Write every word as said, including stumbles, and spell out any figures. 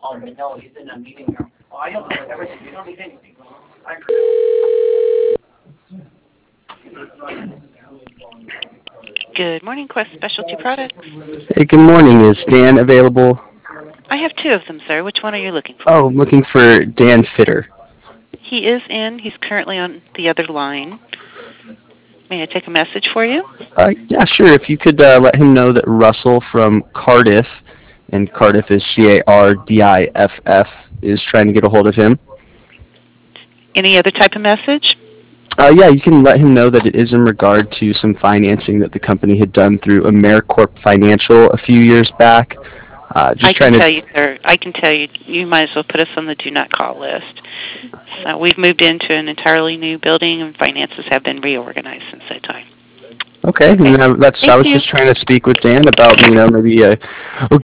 Oh, no, he's in a meeting now. Oh, I don't know everything. You don't need anything. I Good morning, Quest Specialty Products. Hey, good morning. Is Dan available? I have two of them, sir. Which one are you looking for? Oh, I'm looking for Dan Fitter. He is in. He's currently on the other line. May I take a message for you? Uh, yeah, sure. If you could uh, let him know that Russell from Cardiff, and Cardiff is C A R D I F F, is trying to get a hold of him. Any other type of message? Uh, yeah, you can let him know that it is in regard to some financing that the company had done through AmeriCorp Financial a few years back. Uh, I just can trying to. tell you, sir. I can tell you. You might as well put us on the do not call list. So we've moved into an entirely new building, and finances have been reorganized since that time. Okay, Okay. and uh, that's. I Thank was you. just trying to speak with Dan about, you know, maybe a, a